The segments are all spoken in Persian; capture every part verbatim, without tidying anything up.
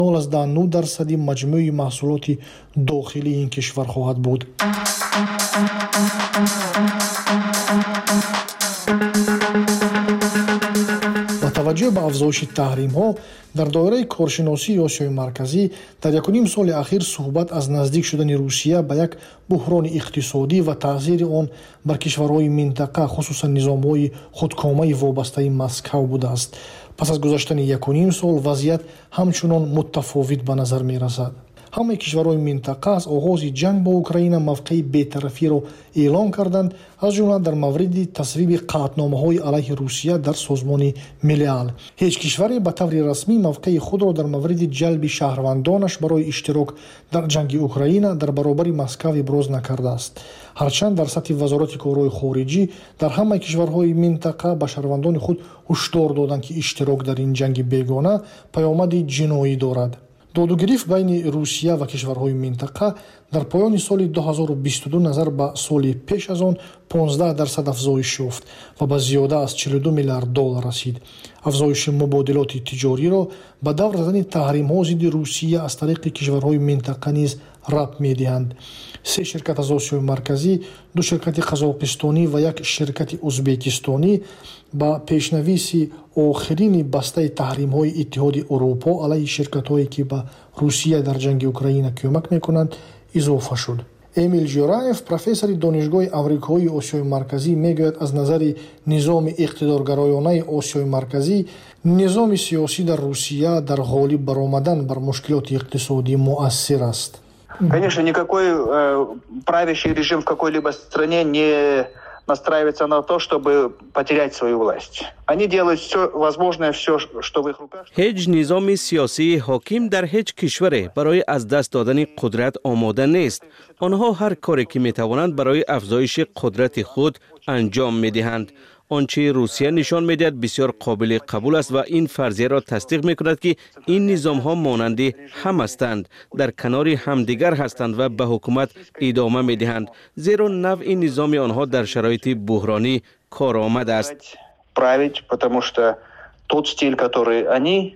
نود از نود درصد مجموع محصولات داخلی این کشور خواهد بود. با توجه به افزایش تحریم ها در دایره کارشناسی آسیای مرکزی در یک و نیم سال اخیر صحبت از نزدیک شدن روسیه به یک بحران اقتصادی و تاثیر آن بر کشورهای منطقه خصوصا نظامهای خودکامه وابسته مسکو بوده است. پس از گذشتن یک و نیم سال وضعیت همچنان متفاوت به نظر می رسد. همه کشورهای منطقه از آغاز جنگ با اوکراین موقع بی‌طرفی را اعلام کردند، از جمله در مورد تصویب قطعنامه‌های علیه روسیه در سازمان ملل. هیچ کشوری به طور رسمی موقع خود را در مورد جلب شهروندانش برای اشتراک در جنگ اوکراین در برابر مسکو ابراز نکرده است. هرچند در سطح وزارت کارهای خارجی در همه کشورهای منطقه به شهروندان خود هشدار دادند که اشتراک در این جنگ بیگانه پیامد جنایی دارد. دادوگریف بین روسیه و کشورهای منطقه در پایان سال دو هزار و بیست و دو نظر به سال پیش از آن پانزده درصد افزایش یافت و به زیاده از چهل و دو میلیارد دلار رسید. افزایش مبادلات تجاری را به دور زدن تحریم‌ها ضد روسیه از طریق کشورهای منطقه نیز ربط می‌دهند. سه شرکت از آسیای مرکزی، دو شرکت قزاقستانی و یک شرکت ازبکستانی با پیشنویس آخرین بسته تحریم‌های اتحاد اروپا علیه شرکت‌هایی که به روسیه در جنگ اوکراین کمک می‌کنند اضافه شد. امیل جورایف، پروفسور دانشگاه آمریکایی آسیای مرکزی، میگوید از نظر نظام اقتدارگرایانه آسیای مرکزی، نظام سیاسی در روسیه در غالب برآمدن بر مشکلات اقتصادی مؤثر است. Конечно, никакой э, правящий режим в какой-либо стране не настраивается на то, чтобы потерять свою власть. Они делают все возможное, все, что в их руках. هیچ نظام سیاسی حاکم در هیچ کشوری برای از دست دادن قدرت آماده نیست. آنها هر کاری که میتوانند برای افزایش قدرت خود انجام میدهند. آنچه روسیه نشان میدهد بسیار قابل قبول است و این فرضیه را تصدیق میکند که این نظام ها مانند هم هستند، در کنار همدیگر هستند و به حکومت ادامه میدهند، زیرا نوع نظام آنها در شرایط بحرانی کارآمد است. Править, потому что тот стиль, который они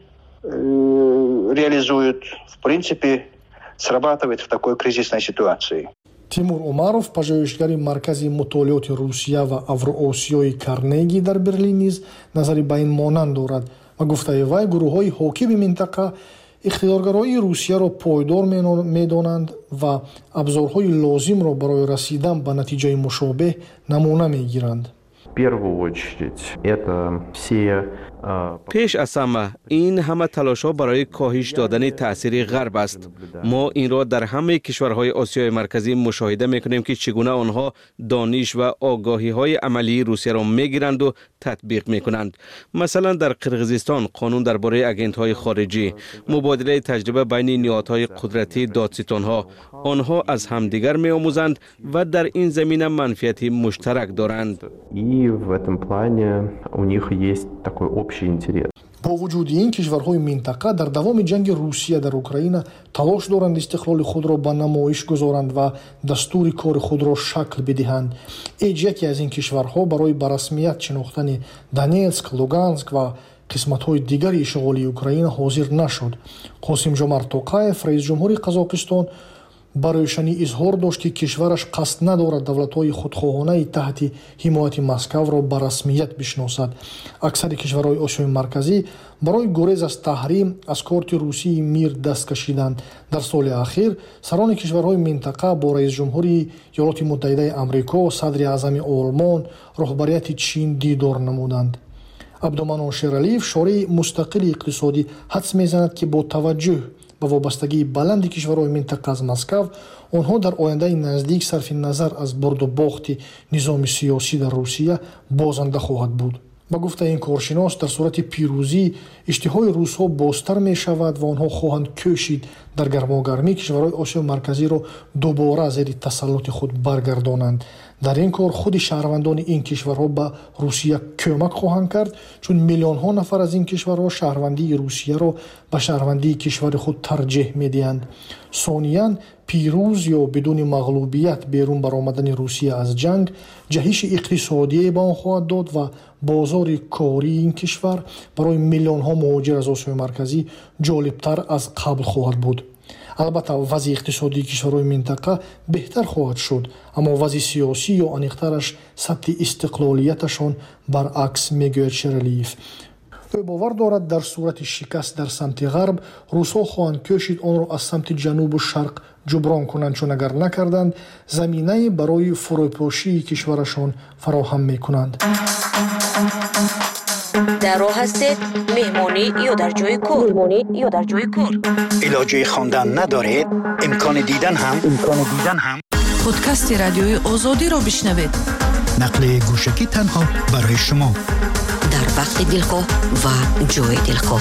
реализуют, в принципе, срабатывает в такой кризисной ситуации. تیمور عمروف، پژوهشگر مرکز مطالعات روسیه و اوراسیای کارنگی در برلین نیز نظری به این مانند دارد و گفته وی گروه‌های حاکم منطقه اقتدارگرایی روسیه را پایدار می‌دانند و ابزارهای لازم را برای رسیدن به نتیجه مشابه نمونه می‌گیرند. پیش از همه این همه تلاش ها برای کاهش دادن تأثیر غرب است. ما این را در همه کشورهای آسیای مرکزی مشاهده میکنیم که چگونه آنها دانش و آگاهی های عملی روسیه را میگیرند و تطبیق میکنند. مثلا در قرقیزستان قانون درباره اگنت های خارجی، مبادله تجربه بین نهادهای قدرتی دادستان ها، آنها از همدیگر میآموزند و در این زمینه منفعت مشترک دارند. با وجود این کشورهای منطقه در دوام جنگ روسیه در اوکراین تلاش دارند استقلال خود را به نمایش گذارند و دستور کار خود را شکل بدهند. ایج یکی از این کشورها برای به رسمیت شناختن دونتسک، لوگانسک و قسمت‌های دیگر اشغالی اوکراین حاضر نشد. قاسم جمعت توقایف، رئیس جمهور قزاقستان، برای شنی اظهار داشت که کشورش قصد ندارد دولت‌های خودخواهانه تحت حمایت مسکو را به رسمیت بشناسد. اکثر کشورهای آسیای مرکزی برای گریز از تحریم از کارت روسی میر دست کشیدند. در سال اخیر سران کشورهای منطقه با رئیس جمهوری ایالات متحده آمریکا، صدر اعظم آلمان، رهبریت چین دیدار نمودند. عبدالمنان شیرعلیف، شارح مستقل اقتصادی، حدس میزند که با توجه به وابستگی بلند کشورهای منطقه از مسکو، آنها در آینده نزدیک صرف نظر از برد و باخت نظام سیاسی در روسیه بازنده خواهد بود. با گفته این کارشناس، در صورت پیروزی اشتهای روس‌ها بازتر می شود و آنها خواهند کوشید در گرماگرمی کشورهای آسیا مرکزی را دوباره زیر تسلط خود برگردانند. дар ин кор худи шаҳрвандони ин кишварҳо ба русия кӯмак хоҳанд кард, чун миллионҳо нафар аз ин кишварҳо шаҳрвандии русияро ба шаҳрвандии кишвари худ тарҷеҳ медиҳанд. сониян, пирӯз ё бидуни мағлубият берун баромадани русия аз ҷанг ҷаҳиши иқтисодие ба он хоҳад дод ва бозори кории ин кишвар барои миллионҳо муҳоҷир аз Осиёи Марказӣ ҷолибтар аз қабл хоҳад буд. албатта вазъи иқтисодии кишварҳои минтақа беҳтар хоҳад шуд, аммо вазъи сиёсӣ ё аниқтараш сатҳи истиқлолияташон баръакс, мегӯяд Шералиев. ӯ бовар дорад дар сурати шикаст дар самти ғарб русҳо хоҳанд кӯшид онро аз самти ҷанубу шарқ ҷуброн кунанд, чун агар накарданд заминае барои фурӯпошии кишварашон фароҳам мекунанд. дар роҳ ҳастед меҳмонӣ ё дар ҷои кор меҳмонӣ ё дар ҷои кор илоҷи хондан надоред, имкони дидан ҳам имкони дидан ҳам подкасти радиои озодиро бишнавед. нақли гӯшагӣ танҳо барои шумо дар вақти дилхоҳ ва ҷои дилхоҳ.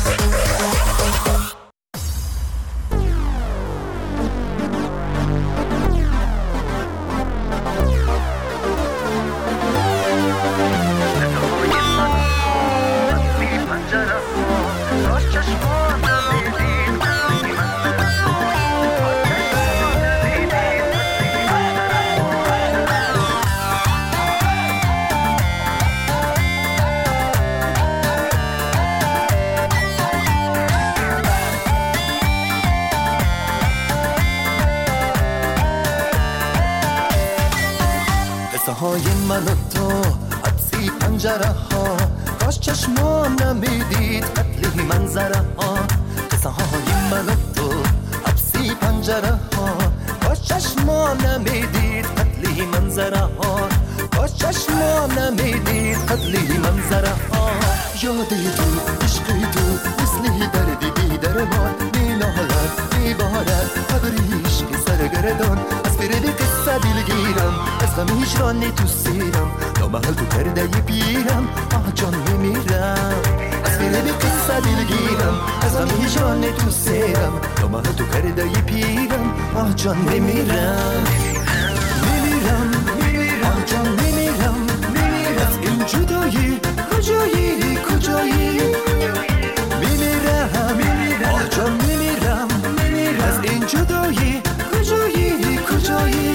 های من و تو حبسی پنجره ها، کاش چشمان نمیدید قتلی منظره ها. قصه های من و تو حبسی پنجره ها، کاش چشمان نمیدید قتلی منظره ها. کاش چشمان نمیدید قتلی منظره ها. یادی تو عشقی تو مثلی دردی بی درمان مینالد میبارد قبری عشقی سرگردان. از فرد قصه دلگیرم، از غم هجرانی تو سیرم، نامحل تو کرده ی پیرم، آه جان میمیرم. از فرد قصه دلگیرم، از غم هجرانی تو سیرم، نامحل تو کرده ی پیرم، آه جان میمیرم. میمیرم آه جان میمیرم. از این جدایی کجایی کجایی میمیرم. آه جان میمیرم. از این جدایی کجایی کجایی.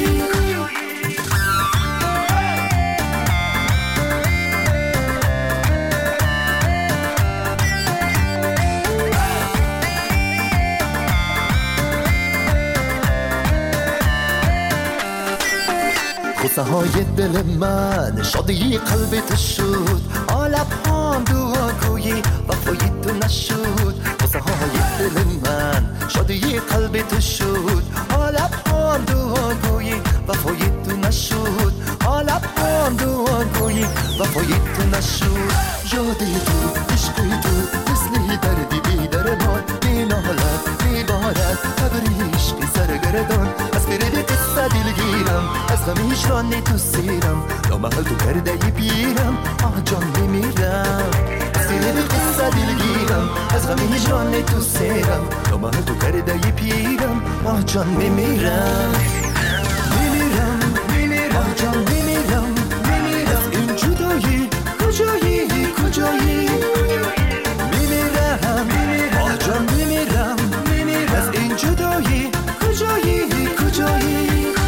قصه های دل من شادی قلبت شد، آلب هم دعاگویی وفای تو نشد. قصه های دل من شادی قلبت شد، آلب هم دعاگویی وفای تو نشد. آلب هم دعاگویی وفای تو نشد. یادی تو عشقی تو مثلی دردی بی درمان مینالد میبارد قبری عشقی سرگردان. از فرد قصه دلگیرم، از غم هجرانی تو سیرم، نامحل تو کرده ی پیرم، آه جان میمیرم. از فرد قصه دلگیرم، از غم هجرانی تو سیرم، نامحل تو کرده ی پیرم، آه جان میمیرم. میمیرم آه جان میمیرم. از این جدایی کجایی کجایی میمیرم. آه جان میمیرم. از این جدایی کجایی کجایی.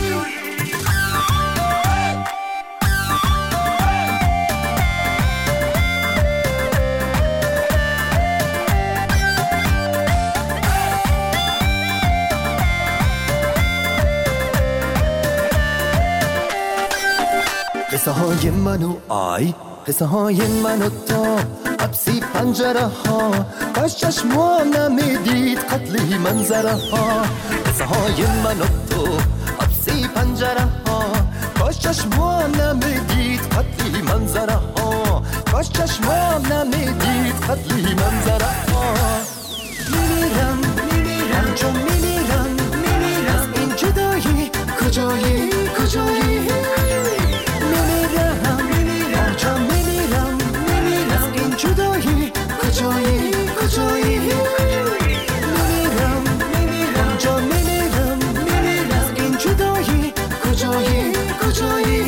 قصه های من و آی، قصه های من و تو حبسی پنجره ها، کاش چشمان نمیدید قتلی منظره ها. قصه های من و تو حبسی پنجره ها، کاش چشمان نمیدید قتلی منظره ها. کاش چشمان نمیدید قتلی منظره ها. میمیرم میمیرم چون میمیرم. از این جدایی کجایی کجایی میمیرم. آه جان میمیرم. از این جدایی کجایی کجایی میمیرم. آه جان میمیرم. از این جدایی کجایی کجایی.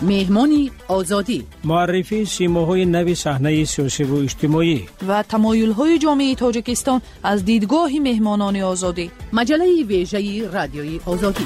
مهمانی آزادی، معرفی سیماهای نو صحنه سیاسی و اجتماعی و تمایل‌های جامعه تاجیکستان از دیدگاه مهمانان آزادی. مجله ویژه رادیوی آزادی.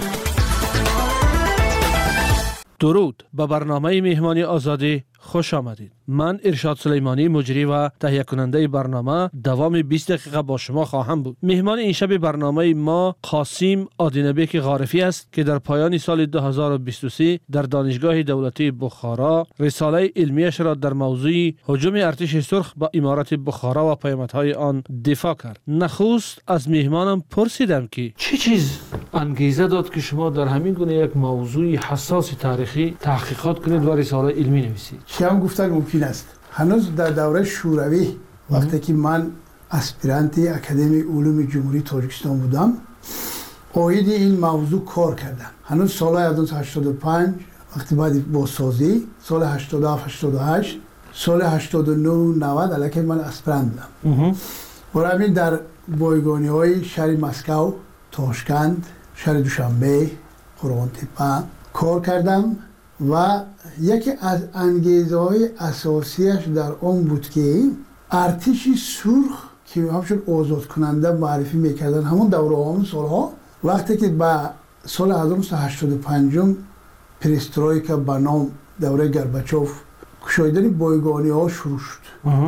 درود به برنامه مهمانی آزادی خوش آمدید. من ارشاد سلیمانی مجری و تهیه کننده برنامه دوام بیست دقیقه با شما خواهم بود. مهمان این شب برنامه ما قاسم آدینبک غارفی است که در پایان سال دو هزار و بیست و سه در دانشگاه دولتی بخارا رساله علمیش را در موضوع هجوم ارتش سرخ به امارت بخارا و پیامدهای آن دفاع کرد. نخست از مهمانم پرسیدم که چه چیز انگیزه داد که شما در همین گونه یک موضوع حساس تاریخی تحقیقات کنید و رساله علمی نویسید؟ چیم گفتن ممکن است. هنوز در دوره شوروی وقتی که من اسپیرانتی اکادمی علوم جمهوری تاجیکستان بودم اوید این موضوع کار کردم. هنوز سال هزار و هشتصد و پنج وقتی بعد بازسازی سال هشتاد و هفت هشتاد و هشت سال هشتاد و نه نود علیکه من اسپیرانت بودم. برای همین در بایگانی های شهر مسکو، تاشکند، شهر دوشنبه، قرغن‌تپه کار کردم و یکی از انگیزه های اساسیش در آن بود که ارتش سرخ که همشون آزاد کننده معرفی میکردن همون دوره همون سالها وقتی که به سال هزار و نهصد و هشتاد و پنج پرسترویکا به نام دوره گرباچوف کشایدن بایگانی ها شروع شد.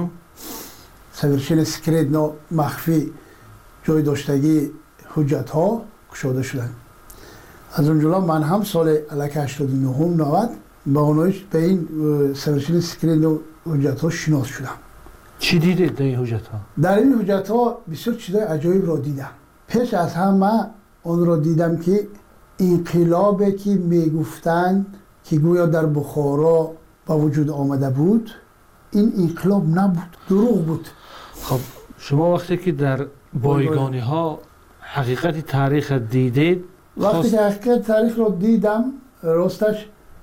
سویرشن سکرت مخفی جای داشتگی حجت ها کشاده شدن. از اونجا من هم سال علیکه هشتاد و نه نود با اونایش به این سویرشن سکرین و حجت ها شناس شدم. چی دیدید در این حجت ها؟ در این حجت ها بسیار چیزای عجایب را دیدم. پیش از همه اون را دیدم که انقلابی که میگفتن که گویا در بخارا با وجود آمده بود این انقلاب نبود، دروغ بود. خب شما وقتی که در بایگانی ها حقیقت تاریخ دیدید وقتی که حقیقت تاریخ رو دیدم راستش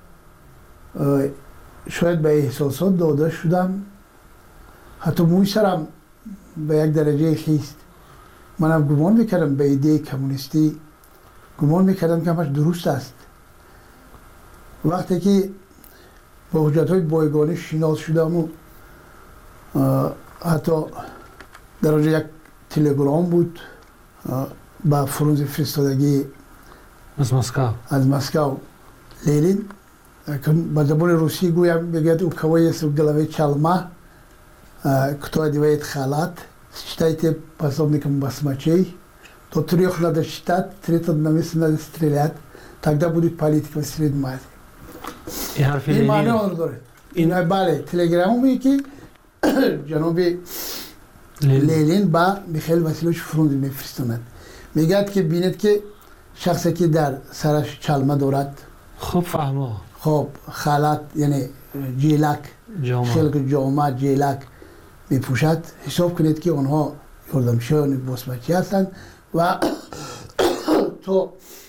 شاید به احساسات داده شدم، حتی موی سرم به یک درجه خیست. منم گمان میکردم به ایده کمونیستی گمان میکردم که همش درست است. وقتی که با حجت های بایگانی شناس شدم و حتی در اونجا یک تلگرام بود با فرانز فرستادگی از مسکو از مسکو لیلین با زبان روسی گویم بگید او کوای است گلوی چلمه кто одевает халат, считайте пособником басмачей, до трех надо считать, третьего на месте надо стрелять, тогда будет политика в Средней Азии. این معنی آن رو داره. این بله تلگرامی که جناب لیلین با میخائیل واسیلوویچ فرانز میفرستند میگه که بینید که شخصی که در سرش چلمه دارد خوب فهمه خب خالت یعنی جیلک خلق جامعه جیلک میپوشد حساب کنید که آنها یاردمشان باسمچی هستند و تو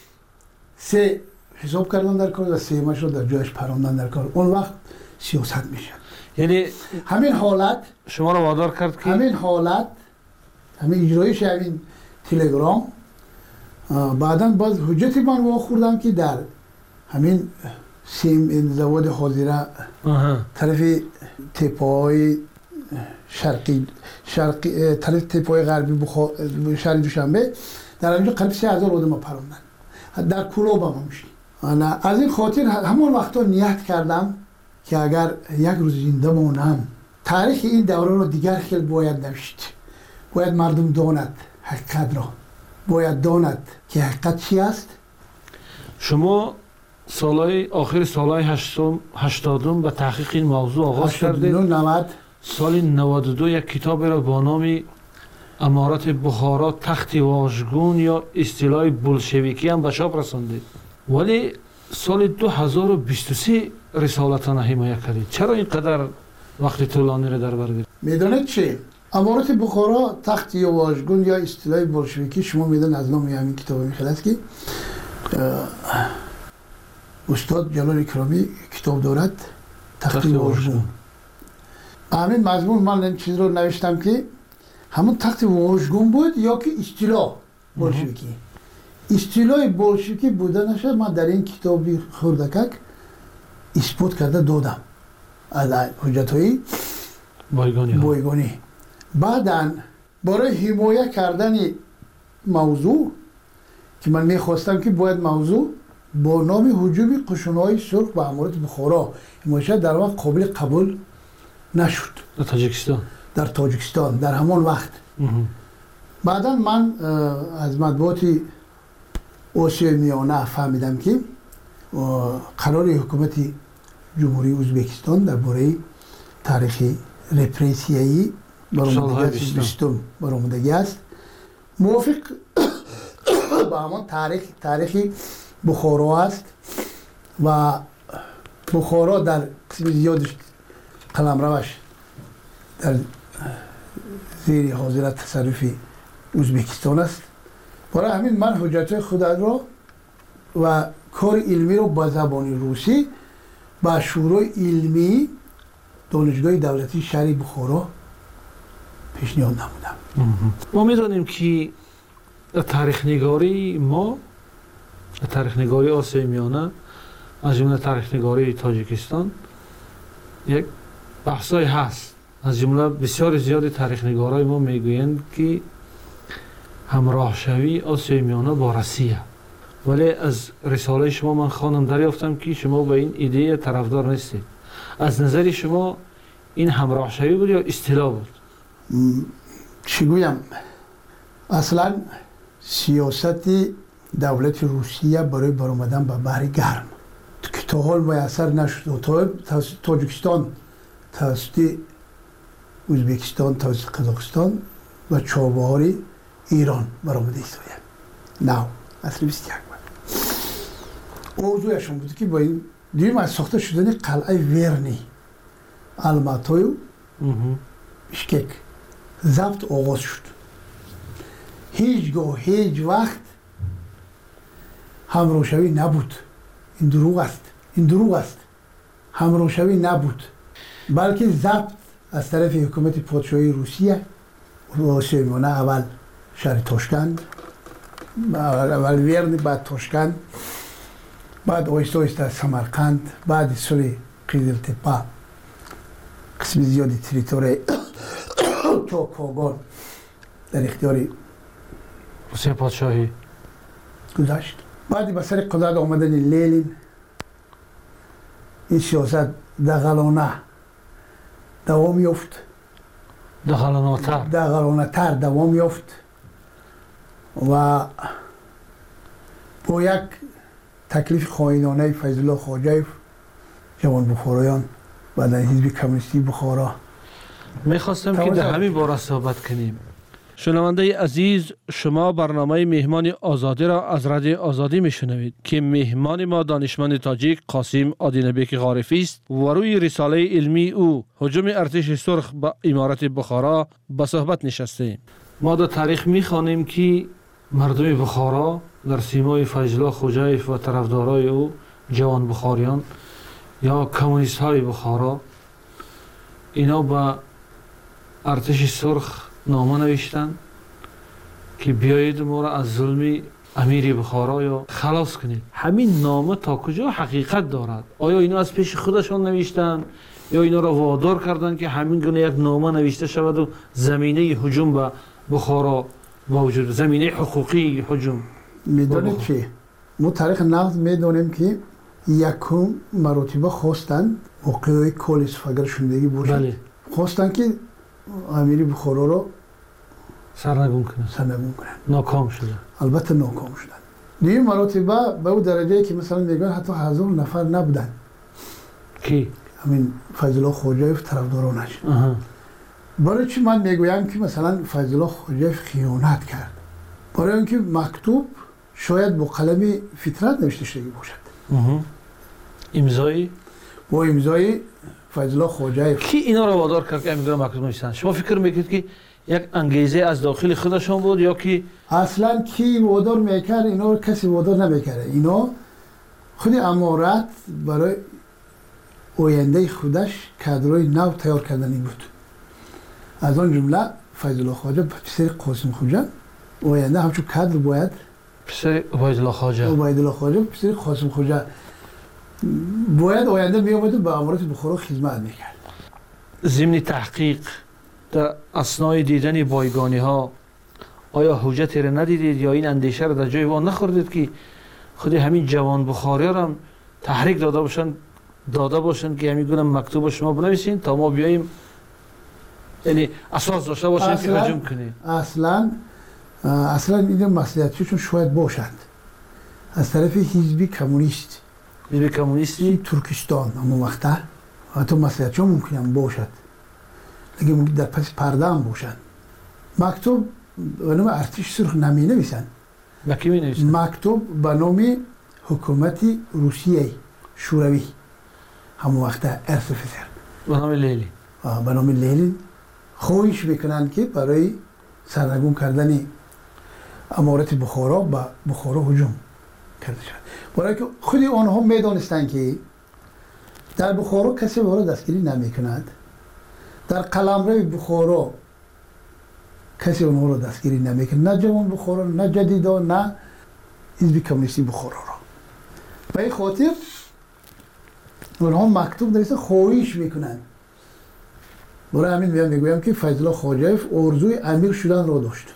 سه حساب کردن در کار و سه ماش رو در جایش پراندن در کار اون وقت سیاست میشه. یعنی همین حالت شما رو وادار کرد که همین حالت همین اجرایش همین تلگرام بعداً باز حجتی من واخوردم که در همین سیم انزواد حاضره طرف تپای شرقی شرقی طرف تپای غربی شهر دوشنبه در اینجا قریب سه هزار آدم پروندن در کلوب هم میشی. از این خاطر همون وقتا نیت کردم که اگر یک روز زنده مانم تاریخ این دوره رو دیگر خیلی باید نوشت. باید مردم داند حقیقت را، باید داند که حقیقت چی است. شما سالهای آخر سالهای هشتادم به تحقیق این موضوع آغاز کردید. نود سال نود و دو یک کتاب را با نام امارت بخارا تخت واژگون یا اصطلاح بولشویکی هم به چاپ رساندید. ولی سال دو هزار و بیست و سه رسالتان حمایت کردید. چرا اینقدر وقت طولانی را در بر گرفتید؟ میدونید چی؟ امارت بخارا تخت واژگون یا اصطلاح بولشویکی شما میدونید از نام همین کتاب میخواد است که استاد جلال اکرامی کتاب دارد تخت واژگون. همین مضمون من این چیز رو نوشتم که همون تخت واژگون بود یا که اصطلاح بولشویکی. اصطلاح بولشویکی بودنش من در این کتابی خوردکک اثبات کرده دادم از حجت‌های بایگانی بایگانی. بعداً برای حمایت کردن موضوع که من میخواستم که باید موضوع با نام هجوم قشون‌های سرخ به امارات بخارا حمایت در واقع قابل قبول نشد در تاجیکستان در تاجیکستان در همان وقت. بعدا من از مطبوعات آسیای میانه فهمیدم که قرار حکومت جمهوری ازبکستان درباره تاریخ رپریسیایی برآمدگی بیستم برآمدگی است موافق با همان تاریخ تاریخ بخارا است و بخارا در قسم زیادش قلمروش در زیر حاضرت تصرف ازبکستان است. برای همین من حجت خود را و کار علمی را با زبان روسی با شورای علمی دانشگاه دولتی شهر بخارا پیشنهاد نمودم. ما میدانیم که تاریخ نگاری ما تاریخ نگاری آسیای میانه از جمله تاریخ نگاری تاجیکستان یک بحثای هست. از جمله بسیار زیاد تاریخ نگارای ما میگویند که همراه شوی آسیای میانه با روسیه، ولی از رساله شما من خواندم دریافتم که شما به این ایده طرفدار نیستید. از نظر شما این همراه شوی بود یا اصطلاح بود؟ چی گویم؟ اصلا سیاست دولت روسیه برای برآمدن به بحر گرم که تا حال میسر نشد. تا تاجیکستان توسط ازبکستان توسط قزاقستان و چابهار ایران برآمده است. نه اصل بیست یک بود. موضوعشون بود که با این دویم از ساخته شدن قلعه ورنی الماتای و بشکک ضبط آغاز شد. هیچگاه هیچ وقت همراهشوی نبود. این دروغ است. این دروغ است. همراهشوی نبود، بلکه ضبط از طرف حکومت پادشاهی روسیه و آسیای میانه اول شهر تاشکند، اول ورن، بعد تاشکند، بعد آهسته آهسته سمرقند، بعد سوی قیزلتپه قسم زیادی تریتوری تا کاغان در اختیار روسیه پادشاهی گذاشت. بعد به سر قدرت آمدن لنین این سیاست دغلانه دوام یافت، دغلانه‌تر دغلانه‌تر دوام یافت و با یک تکلیف خائنانه فیض الله خواجویف جوان بخارایان و در حزب کمونیستی بخارا میخواستم که در همین باره صحبت کنیم. شنونده عزیز، شما برنامه مهمان آزادی را از رادیو آزادی میشنوید که مهمان ما دانشمند تاجیک قاسم آدینبک غارفی است و روی رساله علمی او هجوم ارتش سرخ به امارت بخارا به صحبت نشستیم. ما در تاریخ میخوانیم که مردم بخارا در سیمای فیض الله خواجویف و طرفدارای او جوان بخاریان یا کمونیست های بخارا اینا به ارتش سرخ نامه نوشتن که بیایید ما را از ظلم امیر بخارا یا خلاص کنید. همین نامه تا کجا حقیقت دارد؟ آیا اینا از پیش خودشان نوشتن یا اینا را وادار کردن که همین گونه یک نامه نوشته شود و زمینه هجوم به بخارا موجود، زمینه حقوقی هجوم؟ میدونید چی؟ ما تاریخ نقد میدونیم که یکم مراتبه خواستن واقعی کل استفاگر شندگی باشد. بله. خواستن که امیر بخارا را سرنگون کنن. سرنگون کنن. ناکام شدن. البته ناکام شدن. دیگه مراتبه به اون درجه که مثلا میگن حتی هزار نفر نبودن. کی؟ همین فیض الله خواجویف طرفدارانش. برای چی من میگویم که مثلا فیض الله خواجویف خیانت کرد؟ برای اینکه مکتوب شاید با قلم فطرت نوشته شده باشد. امضای با امضای فیض الله خواجویف. کی اینا را وادار کرد که امضای مکتوب نوشتن؟ شما فکر میکنید که یک انگیزه از داخل خودشون بود یا که اصلا کی وادار میکرد؟ اینا رو کسی وادار نمیکرد. اینا خود امارت برای آینده خودش کادرای نو تیار کردنی بود. از آن جمله فیض الله خواجه پسر قاسم خواجه آینده همچون کادر باید پسر عبید الله خواجه عبید الله خواجه پسر قاسم خواجه باید آینده می آمد و به امارات بخارا خدمت میکرد. ضمن تحقیق در اثنای دیدن بایگانی ها آیا حجتی را ندیدید یا این اندیشه را در جای وان نخوردید که خود همین جوان بخاری را هم تحریک داده باشن داده باشن که همین گونه مکتوب شما بنویسین تا ما بیاییم، یعنی اساس داشته باشن که هجوم کنیم؟ اصلا اصلا این مسئولیتشون شاید باشد از طرف حزب کمونیست حزب کمونیستی ترکستان اما وقتا حتی مسئولیتشون ممکنه باشد، لیکن در پس پرده هم باشد. مکتوب به نام ارتش سرخ نمی نویسن. با کی می نویسن؟ مکتوب به نام حکومت روسیه شوروی همون وقتا ارسفسر به نام لیلی به نام لیلی خواهش میکنند که برای سرنگون کردن امارت بخارا به بخارا هجوم کرده شد. برای که خود آنها میدانستند که در بخارا کسی به دستگیری نمی کند، در قلمرو بخارا کسی اونها رو دستگیری نمی کند، نه جوان بخارا، نه جدیدا، نه حزب کمونیستی بخارا را. به این خاطر اونها مکتوب نویسن خواهش میکنند. برای همین میام میگویم که فیض الله خواجه‌اف آرزوی امیر شدن را داشت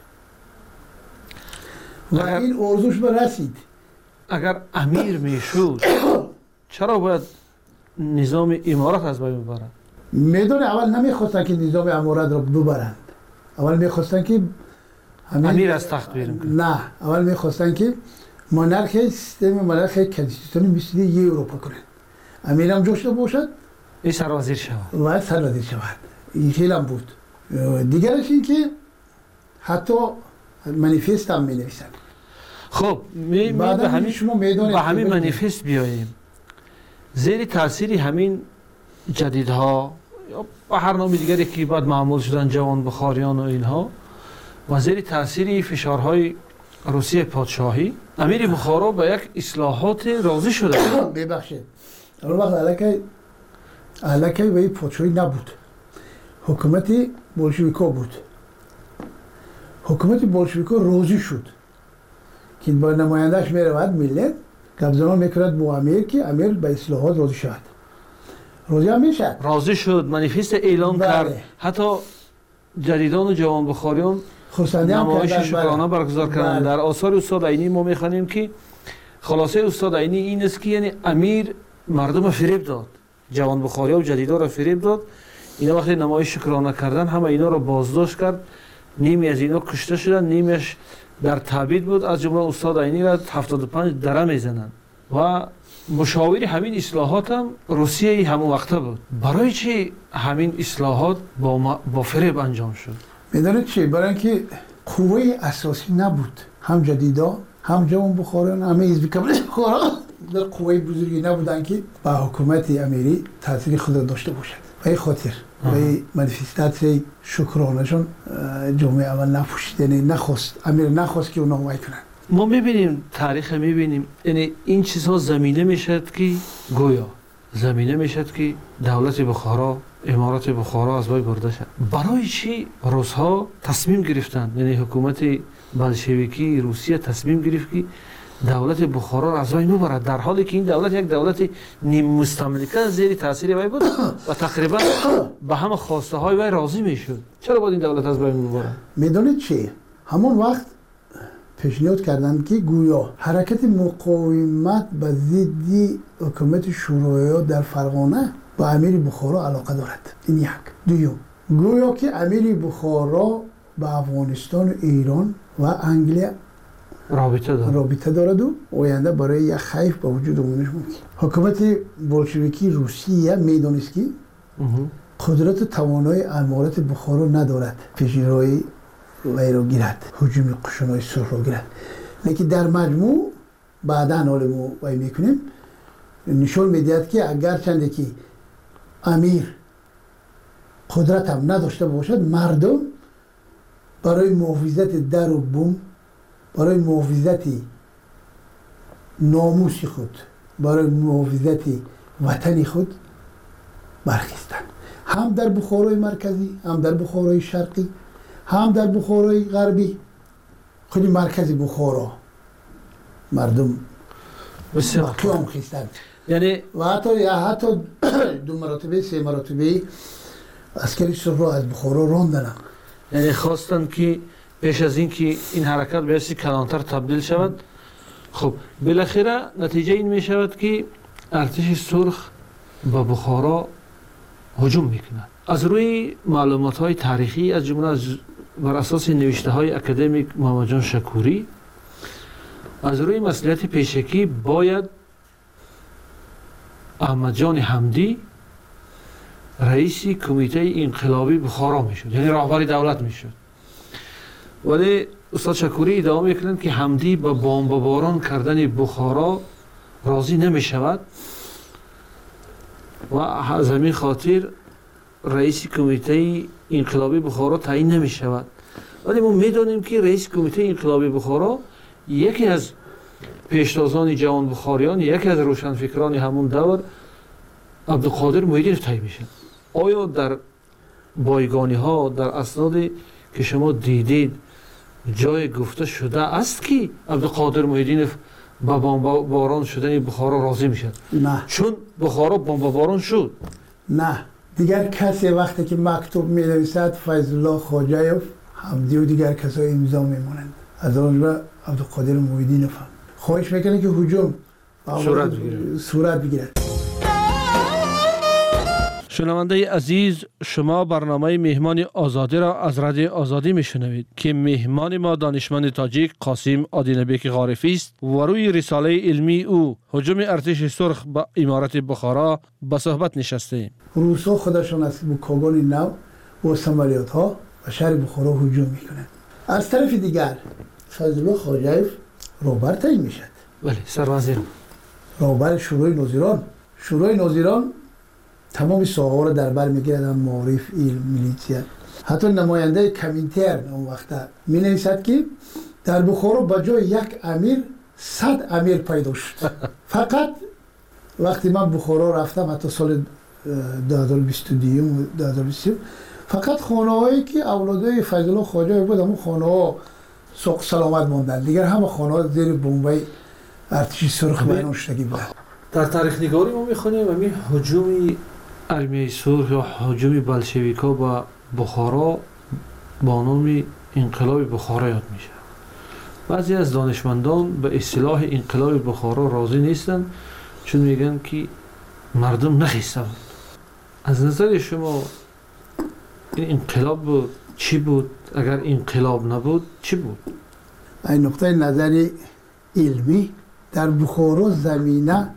و اگر این آرزوش به رسید. اگر امیر میشد چرا باید نظام امارت از بین ببرند؟ میدونه اول نمیخواستن که نظام امارت را ببرند، اول میخواستن که امیر از تخت بیرون کنند. نه، اول میخواستن که مونارخی سیستم مونارخی کانستیتوشنی مثل یه اروپا کنند. امیر هم جوشته باشد، این سروزیر شود و سروزیر شود. این خیلی هم بود. دیگرش این که حتی منیفست هم می نویسن. خب می به همین شما میدونید به همین منیفست بیاییم. زیر تاثیر همین جدیدها یا به هر نام دیگری که بعد معمول شدن جوان بخاریان و اینها و زیر تاثیر فشارهای روسیه پادشاهی امیر بخارا به یک اصلاحات راضی شده. ببخشید اون وقت علاقه علاقه به پادشاهی نبود، حکومت بولشویکا بود. حکومت بولشویکا راضی شد که با نمایندهش میرود ملت قبضان میکند با امیر که امیر به اصلاحات راضی شد. راضی هم میشد. راضی شد، منیفست اعلام بله. کرد. حتی جدیدان و جوان بخاریان نمایش شکرانه برگزار کردند. در آثار استاد عینی ما میخوانیم که خلاصه استاد عینی این است که یعنی امیر مردم فریب داد، جوان بخاری و جدیدا را فریب داد. اینا وقتی نمایش شکرانه کردن همه اینا را بازداشت کرد، نیمی از اینا کشته شدن، نیمیش در تبعید بود. از جمله استاد عینی را هفتاد و پنج دره میزنند و مشاور همین اصلاحات هم روسیه همون وقته بود. برای چی همین اصلاحات با, با فریب انجام شد؟ میدونید چی؟ برای اینکه قوه اساسی نبود، هم جدیدا هم جوان بخاریان همه حزب کمونیست بخارا در قوه بزرگی نبودن که با حکومت امیری تاثیر خود را داشته باشد. به این خاطر به این منیفستاسیون شکرانهشون جامعه اول نپوشید، یعنی نخواست امیر نخواست که اونا حمایت کنند. ما میبینیم تاریخ میبینیم یعنی این چیزها زمینه میشد که گویا زمینه میشد که دولت بخارا امارت بخارا از بین برده شد. برای چی روس‌ها تصمیم گرفتند، یعنی حکومت بلشویکی روسیه تصمیم گرفت که دولت بخارا را از بین ببرد، در حالی که این دولت یک دولت نیم مستملکه زیر تاثیر وی بود و تقریبا به همه خواسته های وی راضی میشد. چرا باید این دولت از بین ببرد؟ میدونید چی؟ همون وقت پیشنهاد کردند که گویا حرکت مقاومت به ضد حکومت شوروی در فرغانه با امیر بخارا علاقه دارد. این یک. دوم گویا که امیر بخارا با افغانستان و ایران و انگلیس رابطه دارد رابطه دارد و آینده برای یک خیف به وجود آمدنش ممکن. حکومت بولشویکی روسیه میدانست که قدرت توانای امارت بخارا ندارد پیشروی وی را گیرد، هجوم قشونای سرخ را گیرد. لیکن در مجموع بعدا حال ما وی میکنیم نشان میدهد که اگر چنده که امیر قدرت هم نداشته باشد، مردم برای محافظت در و بوم، برای محافظت ناموس خود، برای محافظت وطن خود برخیستند. هم در بخارای مرکزی، هم در بخارای شرقی، هم در بخارای غربی. خود مرکز بخارا مردم قیام خیستند. یعنی و حتی یا حتی دو مرتبه سه مرتبه عسکری سرخ رو از بخارا راندن. یعنی خواستن که پیش از این که این حرکت به حیث کلانتر تبدیل شود. خب بالاخره نتیجه این می شود که ارتش سرخ به بخارا هجوم میکنه. از روی معلومات های تاریخی از جمله از بر اساس نوشته های اکادمیک محمد جان شکوری، از روی مسئولیت پیشکی باید احمد جان حمدی رئیس کمیته انقلابی بخارا میشد، یعنی رهبر دولت میشد. ولی استاد شکوری ادعا میکنند که حمدی با بمباران کردن بخارا راضی نمیشود و از همین خاطر رئیس کمیته انقلابی بخارا تعیین نمیشود. ولی ما میدونیم که رئیس کمیته انقلابی بخارا یکی از پیشتازان جوان بخاریان، یکی از روشنفکران همون دور عبدالقادر محیدینов تعیین میشه. آیا در بایگانی ها در اسنادی که شما دیدید جای گفته شده است که عبدالقادر محیدینov با بمباران شدن بخارا راضی میشد؟ نه. چون بخارا بمباران شد. نه. دیگر کسی وقتی که مکتوب می نویسد فیض الله خواجه‌یوف، حمدی و دیگر کسای امضا میمونند. از اون به عبدالقادر محیدینov خواهش میکنه که هجوم صورت بگیرد. صورت بگیرد. شنونده عزیز، شما برنامه مهمان آزادی را از رادیو آزادی میشنوید که مهمان ما دانشمند تاجیک قاسم آدینبک غارفی است و روی رساله علمی او هجوم ارتش سرخ به امارت بخارا به صحبت نشسته ایم. روسا خودشان از کاگان نو و سمالیات ها و شهر بخارا هجوم میکنند. از طرف دیگر فیض الله خواجه‌یوف رهبر تعیین میشد. بله، سروزیر رهبر شورای ناظران. شورای ناظران تمام ساحه‌ها را در بر میگیرد، معارف، علم، میلیتیا. حتی نماینده کمینترن اون وقت می نویسد که در بخارا به جای یک امیر صد امیر پیدا شد. فقط وقتی من بخارا رفتم حتی سال دو هزار و بیست و دو و دو هزار و بیست فقط خانه‌هایی که اولادای فیض الله خواجه‌یوف بود همون خانه‌ها سوق سلامت ماندن، دیگر همه خانه‌ها زیر بمبای ارتش سرخ بیرون شدگی بود. در تاریخ نگاری ما میخونیم و می هجوم ارمیه سرخ یا هجوم بلشویکا با بخارا با نام انقلاب بخارا یاد میشه. بعضی از دانشمندان به اصطلاح انقلاب بخارا راضی نیستند چون میگن که مردم نخیسته بود. از نظر شما این انقلاب بود چی بود؟ اگر انقلاب نبود چی بود؟ این نقطه نظر علمی در بخارا زمینه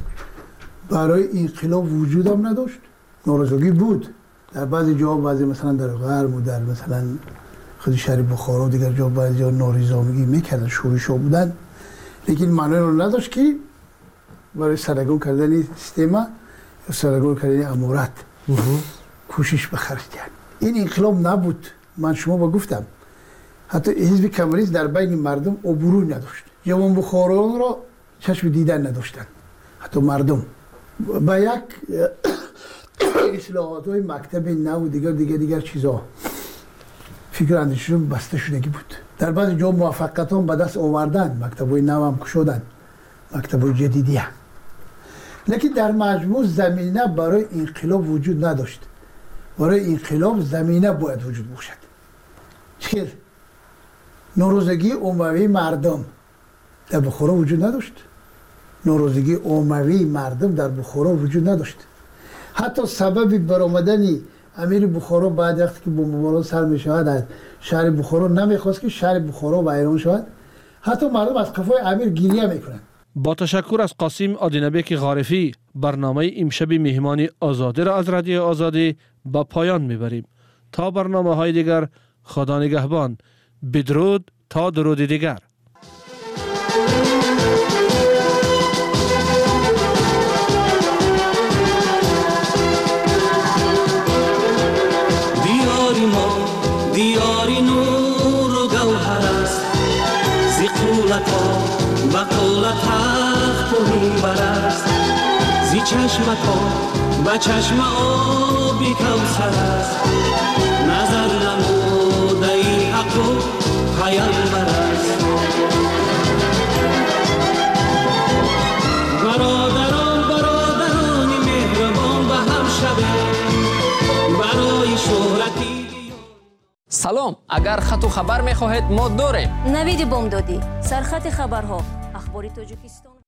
برای انقلاب وجود هم نداشت. ناراضگی بود در بعضی جاها، بعضی مثلا در غرب و در مثلا خود شهر بخارا و دیگر جا بعضی جا نارضایتی میکردن، شورش‌ها بودن، لیکن معنی رو نداشت که برای سرگون کردن سیستم یا سرگون کردن امارت کوشش بخرج کرد. این انقلاب نبود. من شما با گفتم حتی حزب کمونیست در بین مردم عبور نداشت. جوان بخارایان را چشم دیدن نداشتن. حتی مردم با یک اصلاحات های مکتب نو و دیگر دیگر دیگر چیزها فکر اندیششون بسته شدگی بود. در بعض جا موفقیت هم به دست آوردن، مکتب های نو هم کشودن، مکتب های جدیدی هم. لیکن در مجموع زمینه برای انقلاب وجود نداشت. برای انقلاب زمینه باید وجود باشد. چیز ناراضگی عمومی مردم در بخارا وجود نداشت. ناراضگی عمومی مردم در بخارا وجود نداشت. حتی سبب برآمدن امیر بخارا بعد وقتی که بمباران سر می شود از شهر بخارا نمیخواست که شهر بخارا ویران شود. حتی مردم از قفای امیر گریه میکنند. با تشکر از قاسم آدینبک غارفی، برنامه امشب مهمان آزادی را از رادیو آزادی به پایان میبریم. تا برنامه های دیگر، خدا نگهبان. بدرود تا درود دیگر. دیاری ما دیاری نور و گوهر است، زی قولت ها و قولت تخت و منبر است، زی چشمت ها و چشم آبی کوثر است، نظر نموده ای حق و پیامبر است. برادران برادران سلام، اگر خط و خبر میخواهید ما داریم. نوید بامدادی، سرخط خبرها، اخبار تاجیکستان.